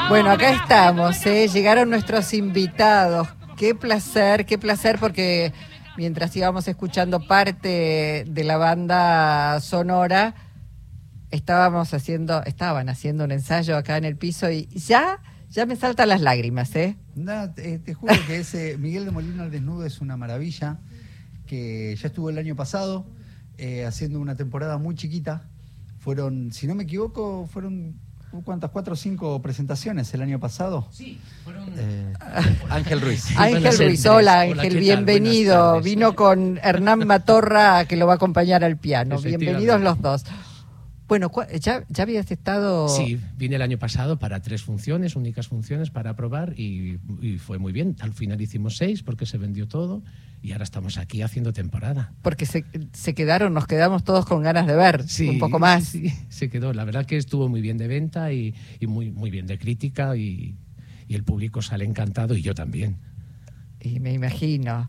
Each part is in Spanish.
Bueno, acá estamos, llegaron nuestros invitados. Qué placer, porque mientras íbamos escuchando parte de la banda sonora, estaban haciendo un ensayo acá en el piso y ya me saltan las lágrimas, No, te juro que ese Miguel de Molina al desnudo es una maravilla, que ya estuvo el año pasado haciendo una temporada muy chiquita. Fueron, si no me equivoco, ¿cuántas? 4 o 5 presentaciones el año pasado. Sí, fueron... Ángel Ruiz. Ángel Ruiz, hola Ángel, bienvenido. Vino con Hernán Matorra, que lo va a acompañar al piano. Bienvenidos los dos. Bueno, ¿ya habías estado...? Sí, vine el año pasado para 3 funciones, únicas funciones para probar y fue muy bien. Al final hicimos 6 porque se vendió todo y ahora estamos aquí haciendo temporada. Porque nos quedamos todos con ganas de ver un poco más. Sí, se quedó. La verdad que estuvo muy bien de venta y muy, muy bien de crítica y el público sale encantado y yo también. Y me imagino...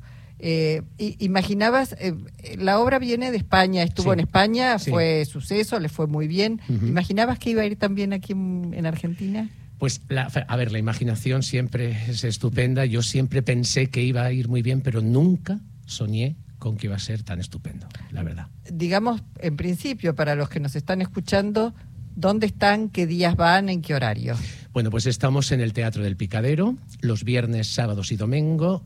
¿imaginabas, la obra viene de España, estuvo en España, fue suceso, le fue muy bien, ¿imaginabas que iba a ir también aquí en Argentina? Pues, la imaginación siempre es estupenda, yo siempre pensé que iba a ir muy bien, pero nunca soñé con que iba a ser tan estupendo, la verdad. Digamos, en principio, para los que nos están escuchando, ¿dónde están? ¿Qué días van? ¿En qué horario? Bueno, pues estamos en el Teatro del Picadero, los viernes, sábados y domingo,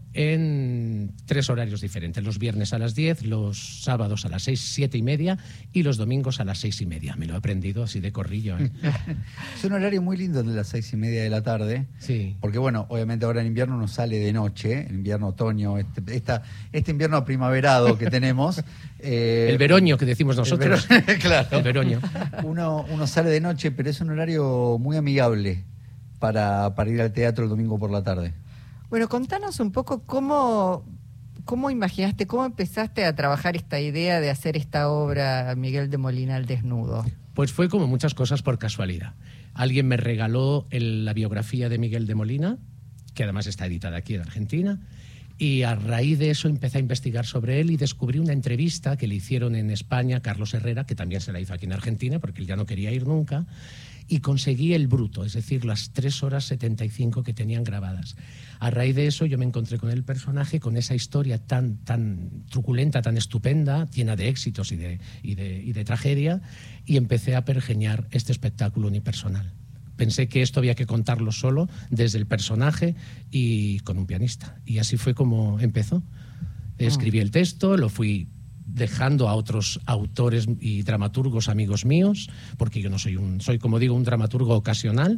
en 3 horarios diferentes. Los viernes a las 10, los sábados a las 6, 7 y media y los domingos a las 6 y media. Me lo he aprendido así de corrillo. Es un horario muy lindo de las 6 y media de la tarde. Sí. Porque bueno, obviamente ahora en invierno no sale de noche, en invierno, otoño, este invierno primaverado que tenemos. El veroño que decimos nosotros. Claro. El veroño. Uno sale de noche, pero es un horario muy amigable para ir al teatro el domingo por la tarde. Bueno, contanos un poco cómo imaginaste, cómo empezaste a trabajar esta idea de hacer esta obra, Miguel de Molina al desnudo. Pues fue como muchas cosas por casualidad. Alguien me regaló la biografía de Miguel de Molina, que además está editada aquí en Argentina, y a raíz de eso empecé a investigar sobre él y descubrí una entrevista que le hicieron en España a Carlos Herrera, que también se la hizo aquí en Argentina, porque él ya no quería ir nunca, y conseguí el bruto, es decir, las 3 horas 75 que tenían grabadas. A raíz de eso yo me encontré con el personaje, con esa historia tan truculenta, tan estupenda, llena de éxitos y de tragedia, y empecé a pergeñar este espectáculo unipersonal. Pensé que esto había que contarlo solo, desde el personaje y con un pianista. Y así fue como empezó. Escribí el texto, lo fui dejando a otros autores y dramaturgos amigos míos, porque yo no soy como digo, un dramaturgo ocasional,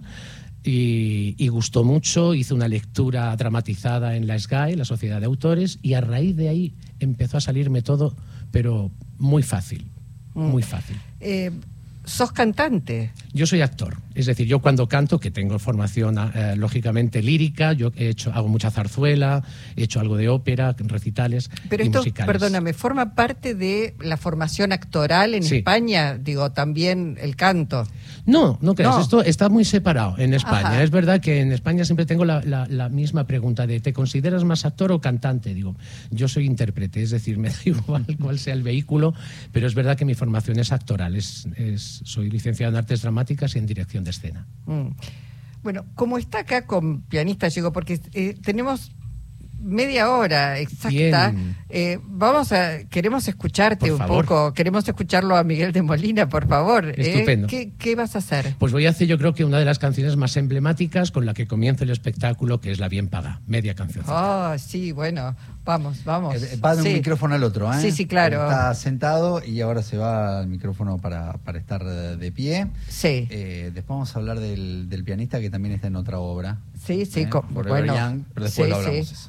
y gustó mucho. Hice una lectura dramatizada en la SGAE, la Sociedad de Autores, y a raíz de ahí empezó a salirme todo, pero muy fácil, muy fácil. ¿Sos cantante? Yo soy actor, es decir, yo cuando canto, que tengo formación lógicamente lírica, yo hago mucha zarzuela, he hecho algo de ópera, recitales. Pero y esto, musicales. perdóname, ¿forma parte de la formación actoral en España? Digo, también el canto. No creas, esto está muy separado en España. Ajá. Es verdad que en España siempre tengo la misma pregunta de ¿te consideras más actor o cantante? Digo, yo soy intérprete, es decir, me da igual cuál sea el vehículo, pero es verdad que mi formación es actoral, soy licenciado en Artes Dramáticas y en Dirección de Escena. Bueno, como está acá con pianista, llego, porque tenemos media hora exacta. Queremos escucharte por un favor. poco, queremos escucharlo a Miguel de Molina, por favor. Estupendo. ¿Qué vas a hacer? Pues voy a hacer, yo creo que una de las canciones más emblemáticas con la que comienza el espectáculo, que es La Bien Paga, media canción. Sí, bueno, vamos. Va de un micrófono al otro, ¿eh? Sí, claro. Está sentado y ahora se va al micrófono para estar de pie. Sí. Después vamos a hablar del pianista que también está en otra obra. Sí, Forever Young, pero después lo hablamos eso.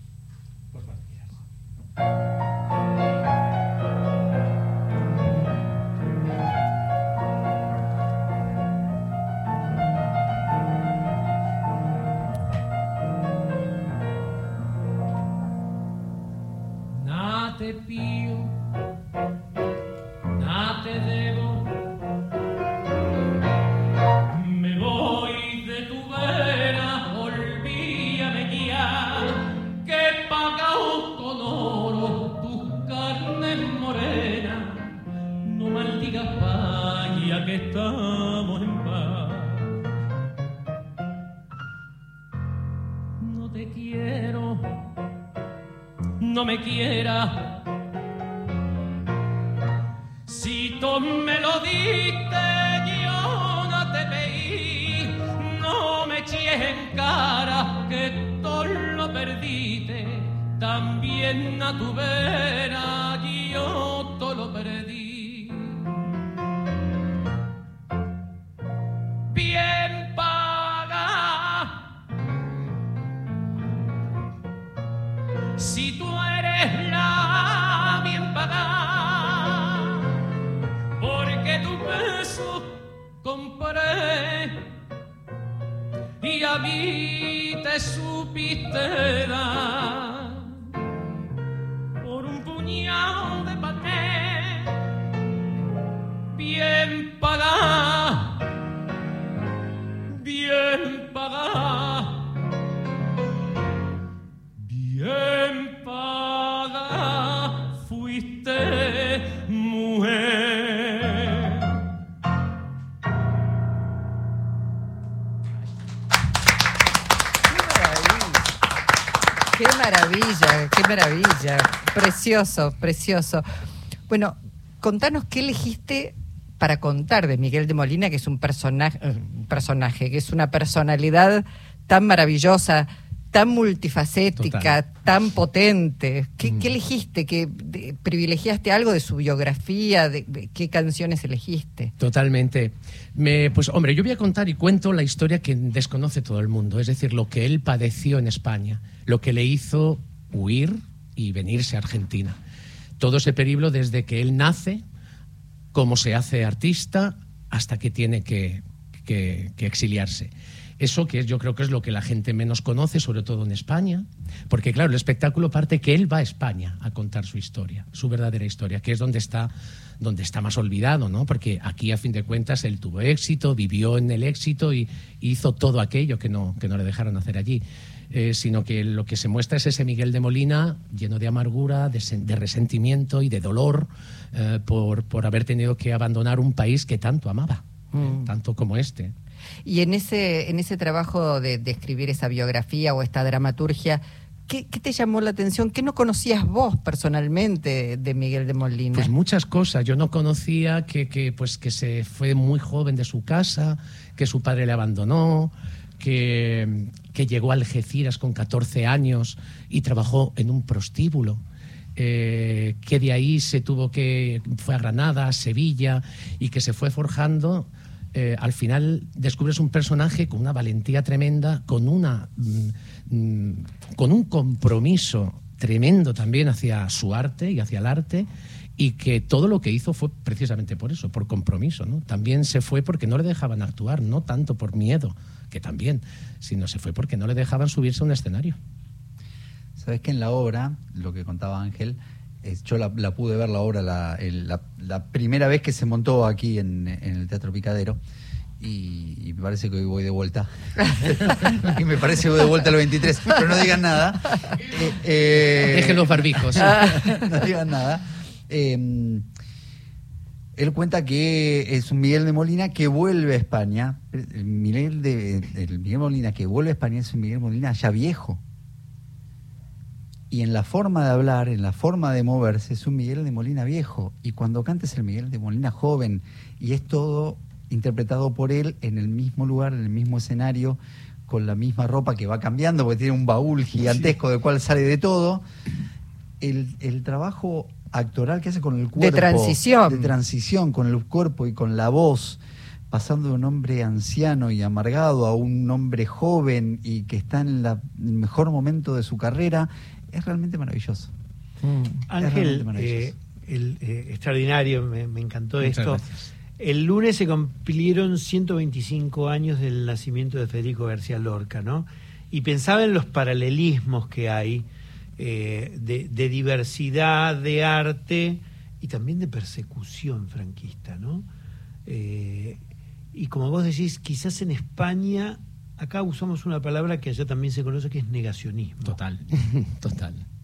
Nada te pido, nada te debo, me voy de tu vera, olvídame ya, que pagao con oro te quiero, no me quieras. Si tú me lo diste, yo no te veí, no me eches en cara que tú lo perdiste, también a tu vera yo todo lo perdí. Bien paga, si tú eres la bien pagada, porque tu beso compré y a mí te supiste dar por un puñado de pané. Bien pagada, bien pagada, bien pagada fuiste, mujer. Qué maravilla, qué maravilla. Precioso, precioso. Bueno, contanos qué elegiste para contar de Miguel de Molina, que es un personaje, que es una personalidad tan maravillosa, tan multifacética, Total. tan potente. ¿Qué elegiste? ¿Privilegiaste algo de su biografía? ¿De qué canciones elegiste? Totalmente. Pues hombre, yo voy a contar y cuento la historia que desconoce todo el mundo, es decir, lo que él padeció en España, lo que le hizo huir y venirse a Argentina. Todo ese periplo desde que él nace, cómo se hace artista, hasta que tiene que exiliarse. Eso que yo creo que es lo que la gente menos conoce, sobre todo en España, porque claro, el espectáculo parte que él va a España a contar su historia, su verdadera historia, que es donde está más olvidado, ¿no? Porque aquí, a fin de cuentas, él tuvo éxito, vivió en el éxito y hizo todo aquello que no le dejaron hacer allí. Sino que lo que se muestra es ese Miguel de Molina lleno de amargura, de resentimiento y de dolor por haber tenido que abandonar un país que tanto amaba, tanto como este. Y en ese trabajo de escribir esa biografía o esta dramaturgia, ¿qué te llamó la atención? ¿Qué no conocías vos personalmente de Miguel de Molina? Pues muchas cosas. Yo no conocía que se fue muy joven de su casa, que su padre le abandonó, que llegó a Algeciras con 14 años y trabajó en un prostíbulo, que de ahí fue a Granada, a Sevilla, y que se fue forjando. Al final descubres un personaje con una valentía tremenda, con un compromiso tremendo también hacia su arte y hacia el arte, y que todo lo que hizo fue precisamente por eso, por compromiso, ¿no? También se fue porque no le dejaban actuar, no tanto por miedo, que también, sino se fue porque no le dejaban subirse a un escenario. Sabes que en la obra, lo que contaba Ángel, yo la pude ver la obra la primera vez que se montó aquí en el Teatro Picadero, y me parece que hoy voy de vuelta. Y me parece que voy de vuelta a los 23, pero no digan nada. Dejen los barbijos. No digan nada. Él cuenta que es un Miguel de Molina que vuelve a España. El Miguel Molina que vuelve a España es un Miguel Molina ya viejo. Y en la forma de hablar, en la forma de moverse, es un Miguel de Molina viejo. Y cuando canta es el Miguel de Molina joven. Y es todo interpretado por él en el mismo lugar, en el mismo escenario, con la misma ropa que va cambiando, porque tiene un baúl gigantesco del cual sale de todo. El trabajo actoral que hace con el cuerpo. De transición. De transición, con el cuerpo y con la voz, pasando de un hombre anciano y amargado a un hombre joven y que está en el mejor momento de su carrera, es realmente maravilloso. Ángel, maravilloso. extraordinario, me encantó Muchas esto. gracias. El lunes se cumplieron 125 años del nacimiento de Federico García Lorca, ¿no? Y pensaba en los paralelismos que hay de diversidad, de arte y también de persecución franquista, ¿no? Y como vos decís, quizás en España, acá usamos una palabra que allá también se conoce, que es negacionismo. Total.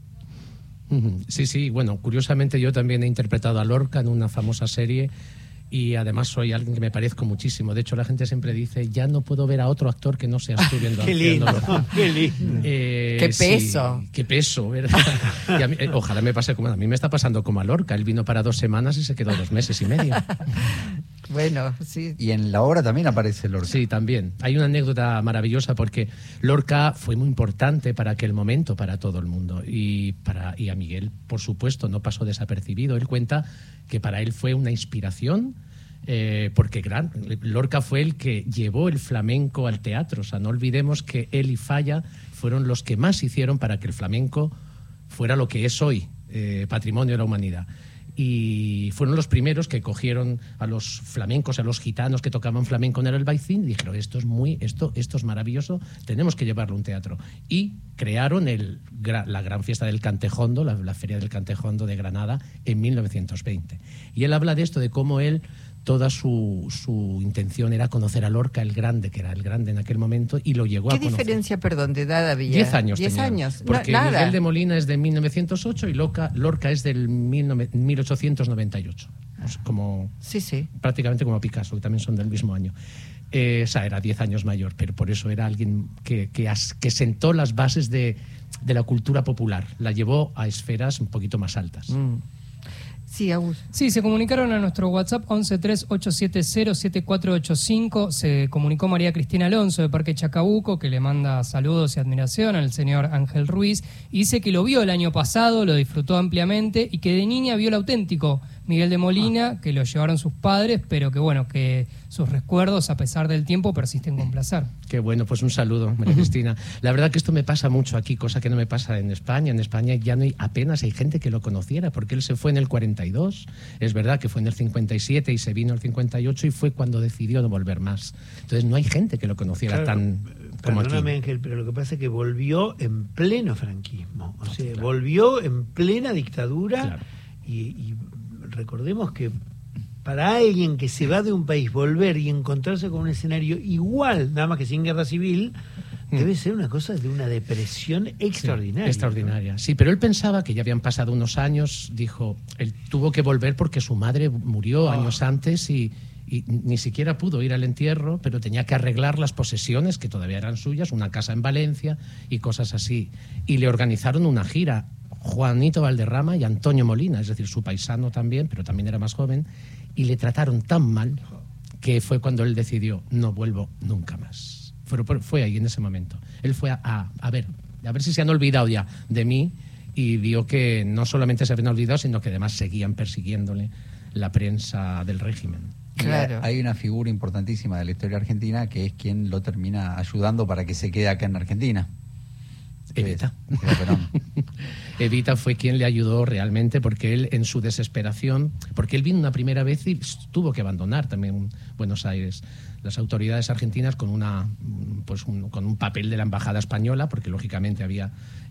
Sí, bueno, curiosamente yo también he interpretado a Lorca en una famosa serie y además soy alguien que me parezco muchísimo. De hecho, la gente siempre dice, ya no puedo ver a otro actor que no seas tú viendo. Qué lindo, qué lindo. Qué peso. Sí, qué peso, ¿verdad? Y a mí, ojalá me pase como a mí me está pasando como a Lorca. Él vino para 2 semanas y se quedó 2 meses y medio. Bueno, sí. Y en la obra también aparece Lorca. Sí, también. Hay una anécdota maravillosa porque Lorca fue muy importante para aquel momento, para todo el mundo. Y a Miguel, por supuesto, no pasó desapercibido. Él cuenta que para él fue una inspiración, porque Lorca fue el que llevó el flamenco al teatro. O sea, no olvidemos que él y Falla fueron los que más hicieron para que el flamenco fuera lo que es hoy, patrimonio de la humanidad. Y fueron los primeros que cogieron a los flamencos, a los gitanos que tocaban flamenco en el Albaicín y dijeron, esto es maravilloso, tenemos que llevarlo a un teatro. Y crearon la gran fiesta del Cantejondo, la Feria del Cantejondo de Granada, en 1920. Y él habla de esto, de cómo toda su intención era conocer a Lorca, el grande, que era el grande en aquel momento, y lo llegó a conocer. ¿Qué diferencia, perdón, de edad había? 10 años 10 tenían, años. Porque nada. Miguel de Molina es de 1908 y Lorca es del 1898. Sí. Prácticamente como Picasso, que también son del mismo año. O sea, era 10 años mayor, pero por eso era alguien que sentó las bases de la cultura popular. La llevó a esferas un poquito más altas. Sí, Agus. Sí, se comunicaron a nuestro WhatsApp 1138707485. Se comunicó María Cristina Alonso de Parque Chacabuco, que le manda saludos y admiración al señor Ángel Ruiz. Y dice que lo vio el año pasado, lo disfrutó ampliamente y que de niña vio el auténtico Miguel de Molina, que lo llevaron sus padres, pero que bueno, que sus recuerdos, a pesar del tiempo, persisten con placer. Qué bueno, pues un saludo, María Cristina. La verdad que esto me pasa mucho aquí, cosa que no me pasa en España. En España ya no apenas hay gente que lo conociera, porque él se fue en el 42, es verdad que fue en el 57 y se vino el 58 y fue cuando decidió no volver más. Entonces no hay gente que lo conociera tan como aquí. Perdóname, Ángel, pero lo que pasa es que volvió en pleno franquismo, o sea, volvió en plena dictadura. Claro. Y recordemos que para alguien que se va de un país, volver y encontrarse con un escenario igual, nada más que sin guerra civil, debe ser una cosa de una depresión extraordinaria. Sí, extraordinaria, ¿no? Sí, pero él pensaba que ya habían pasado unos años, dijo, él tuvo que volver porque su madre murió años antes y ni siquiera pudo ir al entierro, pero tenía que arreglar las posesiones que todavía eran suyas, una casa en Valencia y cosas así. Y le organizaron una gira, Juanito Valderrama y Antonio Molina, es decir, su paisano también, pero también era más joven, y le trataron tan mal que fue cuando él decidió, no vuelvo nunca más. Fue ahí en ese momento. Él fue a ver si se han olvidado ya de mí, y vio que no solamente se habían olvidado, sino que además seguían persiguiéndole la prensa del régimen. Claro. Hay una figura importantísima de la historia argentina que es quien lo termina ayudando para que se quede acá en Argentina. Evita. Perón. Evita fue quien le ayudó realmente, porque él en su desesperación, porque él vino una primera vez y tuvo que abandonar también Buenos Aires. Las autoridades argentinas con con un papel de la embajada española, porque lógicamente había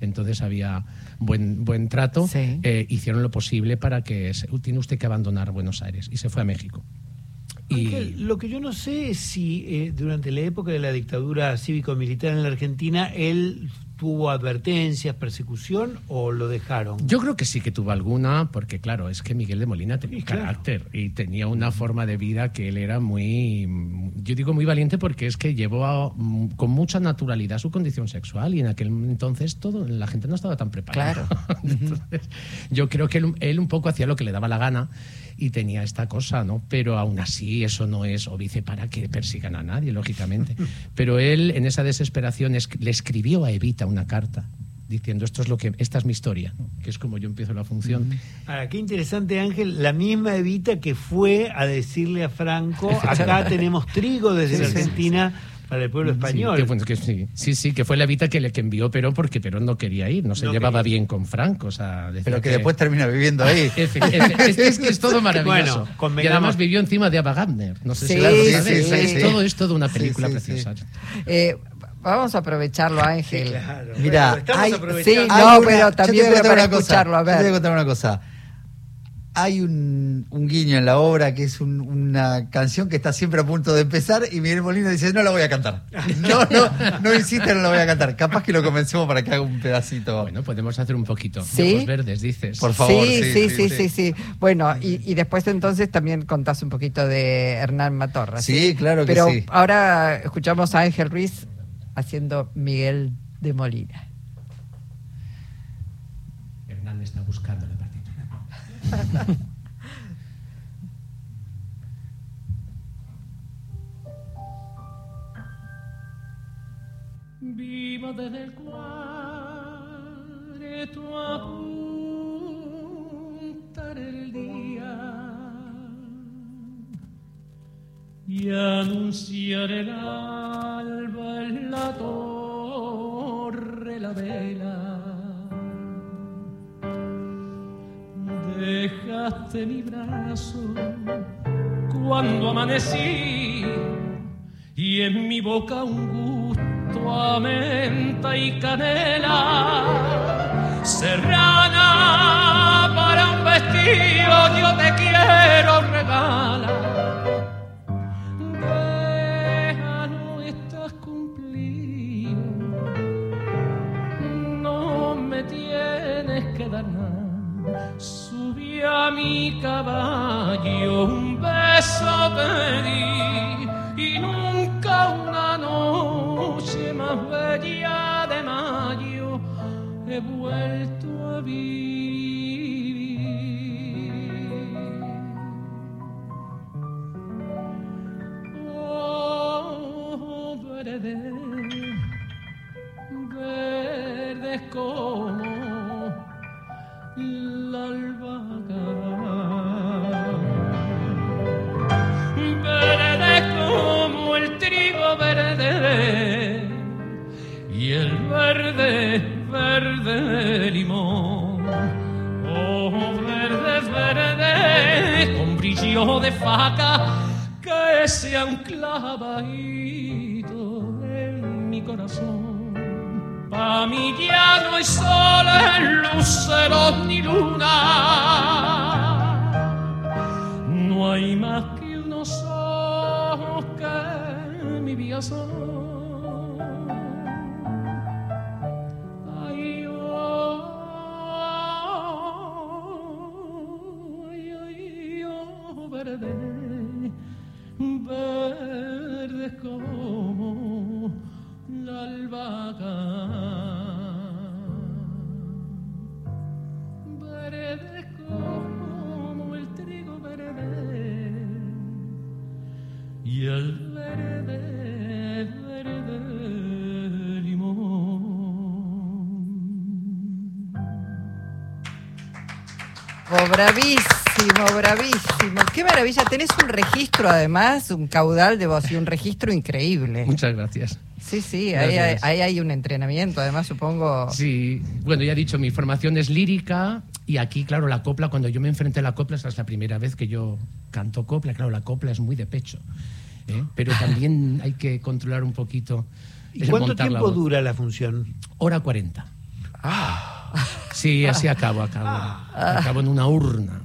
buen trato, sí. Hicieron lo posible para que tiene usted que abandonar Buenos Aires, y se fue a México. Ángel, lo que yo no sé es si durante la época de la dictadura cívico-militar en la Argentina él tuvo advertencias, persecución, o lo dejaron. Yo creo que sí que tuvo alguna, porque claro, es que Miguel de Molina tenía un carácter y tenía una forma de vida que él era muy valiente, porque es que llevó con mucha naturalidad su condición sexual, y en aquel entonces la gente no estaba tan preparada. Claro. Entonces, yo creo que él un poco hacía lo que le daba la gana y tenía esta cosa, ¿no? Pero aún así eso no es óbice para que persigan a nadie, lógicamente. Pero él, en esa desesperación, le escribió a Evita una carta diciendo, esta es mi historia, ¿no? Que es como yo empiezo la función. Ahora, qué interesante, Ángel, la misma Evita que fue a decirle a Franco, acá tenemos trigo desde la Argentina para el pueblo español. Que fue la Evita que envió Perón, porque Perón no quería ir, no se llevaba bien con Franco. O sea, pero que después termina viviendo ahí. Es que es todo maravilloso. Bueno, y además vivió encima de Ava Gardner. No sé si lo sabes. Es todo una película preciosa. Vamos a aprovecharlo, Ángel. Sí, claro. Mira, pero también para escucharlo. A ver. Yo te voy a contar una cosa. hay un guiño en la obra que es una canción que está siempre a punto de empezar y Miguel Molina dice, no la voy a cantar. No insiste, no la voy a cantar. Capaz que lo comencemos para que haga un pedacito. Bueno, podemos hacer un poquito. ¿Sí? Ojos verdes, dices. Por favor. Sí. Bueno, y después entonces también contás un poquito de Hernán Matorra. Sí, claro que Pero sí. ahora escuchamos a Ángel Ruiz haciendo Miguel de Molina. Hernán está buscando la partitura. Vivo desde el cuarto a apuntar el día y anunciar el alba en la torre la vela. Dejaste mi brazo cuando amanecí y en mi boca un gusto a menta y canela. Serrana para un vestido yo te quiero regalar. Déjalo, estás cumplido, no me tienes que dar nada. Subí a mi caballo, un beso te di y nunca una noche más bella de mayo he vuelto a vivir. Oh, verde, verde como la albahaca, verde como el trigo verde y el verde limón. Oh, verde con brillo de faca que sea un clavadito en mi corazón. Pa' mí ya no hay sol en luceros ni luna, no hay más que unos ojos que mi vida son. Ay, oh, ay, oh, verde, verde como la albahaca, verde como el trigo verde y el verde limón. Oh, bravísimo. Qué maravilla. Tenés un registro además, un caudal de voz y un registro increíble. Muchas gracias. Sí, Gracias. ahí hay un entrenamiento, además supongo. Sí, bueno, ya he dicho, mi formación es lírica y aquí, claro, la copla, cuando yo me enfrenté a la copla, esa es la primera vez que yo canto copla, claro, la copla es muy de pecho, pero también hay que controlar un poquito. ¿Y cuánto montar la tiempo voz. dura la función? Hora 40. Sí, así acabo en una urna.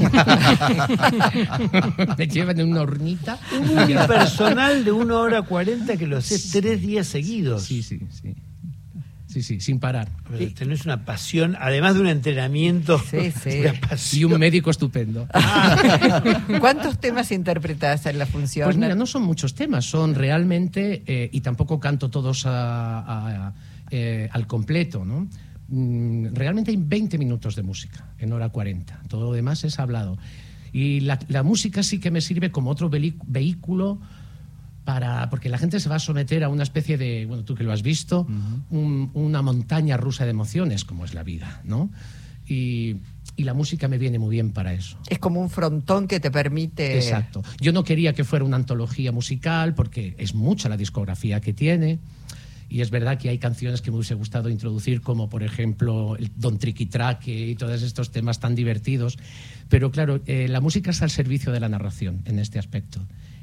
Me llevan en una urnita. Un unipersonal de 1 hora 40 que lo haces 3 días seguidos. Sí, sin parar. Pero tenés una pasión, además de un entrenamiento. Sí. Una pasión. Y un médico estupendo. ¿Cuántos temas interpretás en la función? Pues mira, no son muchos temas, son realmente, y tampoco canto todos al completo, ¿no? Realmente hay 20 minutos de música en hora 40, todo lo demás es hablado. Y la música sí que me sirve como otro vehículo porque la gente se va a someter a una especie de, bueno, tú que lo has visto, una montaña rusa de emociones, como es la vida, ¿no? Y la música me viene muy bien para eso. Es como un frontón que te permite... Exacto. Yo no quería que fuera una antología musical porque es mucha la discografía que tiene. Y es verdad que hay canciones que me hubiese gustado introducir, como por ejemplo el Don Triquitraque y todos estos temas tan divertidos. Pero claro, la música está al servicio de la narración en este aspecto.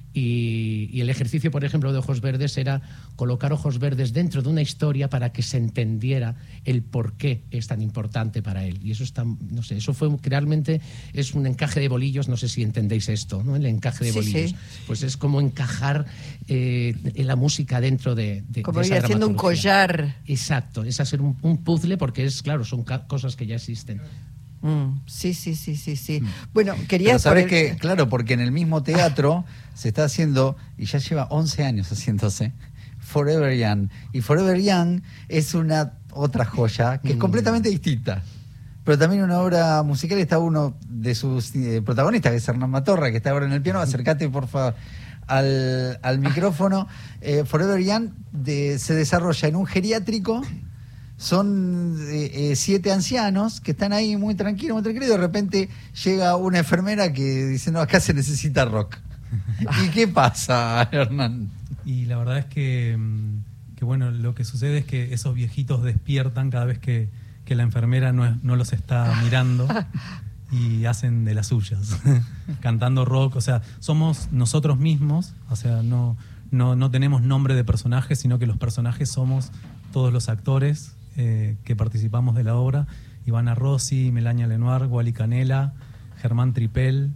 Y el ejercicio, por ejemplo, de Ojos Verdes era colocar Ojos Verdes dentro de una historia para que se entendiera el por qué es tan importante para él. Y eso está, no sé, eso fue realmente es un encaje de bolillos, no sé si entendéis esto, ¿no? El encaje de bolillos. Sí. Pues es como encajar la música dentro de como de ir haciendo un collar. Exacto, es hacer un puzzle porque es, claro, son cosas que ya existen. Sí. Bueno, quería saber que, claro, porque en el mismo teatro se está haciendo, y ya lleva 11 años haciéndose, Forever Young. Y Forever Young es una otra joya que es completamente distinta. Pero también una obra musical. Está uno de sus protagonistas, que es Hernán Matorra, que está ahora en el piano. Acércate, por favor, al micrófono. Forever Young se desarrolla en un geriátrico. Son 7 ancianos que están ahí muy tranquilos, y de repente llega una enfermera que dice, no, acá se necesita rock. ¿Y qué pasa, Hernán? Y la verdad es que bueno, lo que sucede es que esos viejitos despiertan cada vez que la enfermera no los está mirando y hacen de las suyas, cantando rock. O sea, somos nosotros mismos, o sea, no tenemos nombre de personajes, sino que los personajes somos todos los actores que participamos de la obra: Ivana Rossi, Melania Lenoir, Wally Canela, Germán Tripel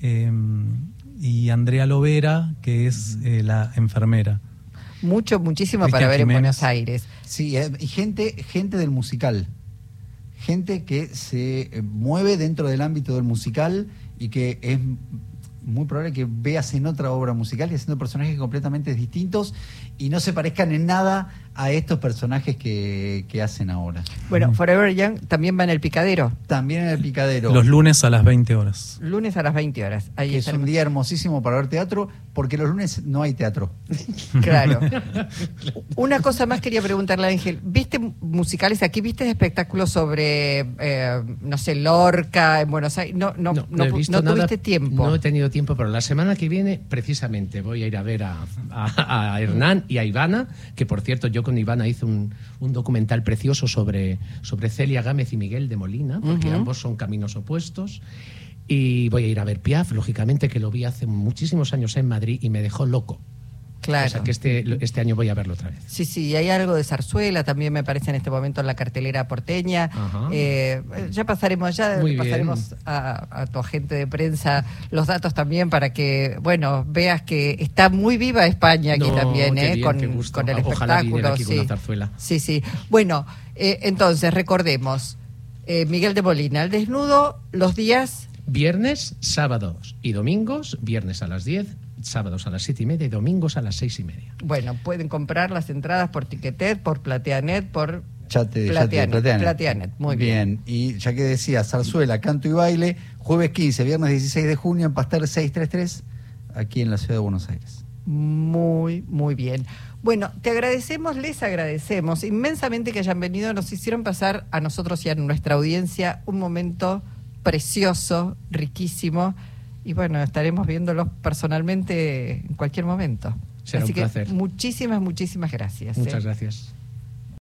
y Andrea Lovera, que es la enfermera. Muchísimo Cristian para ver Jiménez. en Buenos Aires. Sí, y gente del musical. Gente que se mueve dentro del ámbito del musical y que es muy probable que veas en otra obra musical y haciendo personajes completamente distintos y no se parezcan en nada a estos personajes que hacen ahora. Bueno, Forever Young también va en El Picadero. También en El Picadero. Los lunes a las 20 horas. Lunes a las 20 horas. Ahí es un día hermosísimo para ver teatro, porque los lunes no hay teatro. Claro. Una cosa más quería preguntarle a Ángel. ¿Viste musicales aquí? ¿Viste espectáculos sobre, no sé, Lorca en Buenos Aires? No he visto nada, tuviste tiempo. No he tenido tiempo, pero la semana que viene, precisamente, voy a ir a ver a Hernán y a Ivana, que por cierto, yo con Ivana hice un documental precioso sobre Celia Gámez y Miguel de Molina, porque ambos son caminos opuestos. Y voy a ir a ver Piaf, lógicamente, que lo vi hace muchísimos años en Madrid y me dejó loco. Claro. O sea que este año voy a verlo otra vez. Sí, y hay algo de zarzuela también, me parece, en este momento en la cartelera porteña. Ya pasaremos a tu agente de prensa los datos también para que, bueno, veas que está muy viva España aquí también, con el espectáculo. Ojalá viniera aquí con la zarzuela. Sí. Bueno, entonces recordemos, Miguel de Molina, El Desnudo, los días... Viernes, sábados y domingos, viernes a las 10, sábados a las 7:30 y domingos a las 6:30. Bueno, pueden comprar las entradas por Ticketet, por Plateanet, por Plateanet. Muy bien. Y ya que decía, zarzuela, canto y baile, jueves 15, viernes 16 de junio en Pastel 633, aquí en la ciudad de Buenos Aires. Muy bien. Bueno, les agradecemos inmensamente que hayan venido. Nos hicieron pasar a nosotros y a nuestra audiencia un momento precioso, riquísimo, y bueno, estaremos viéndolos personalmente en cualquier momento. Será Así un placer. Que muchísimas gracias. Muchas gracias.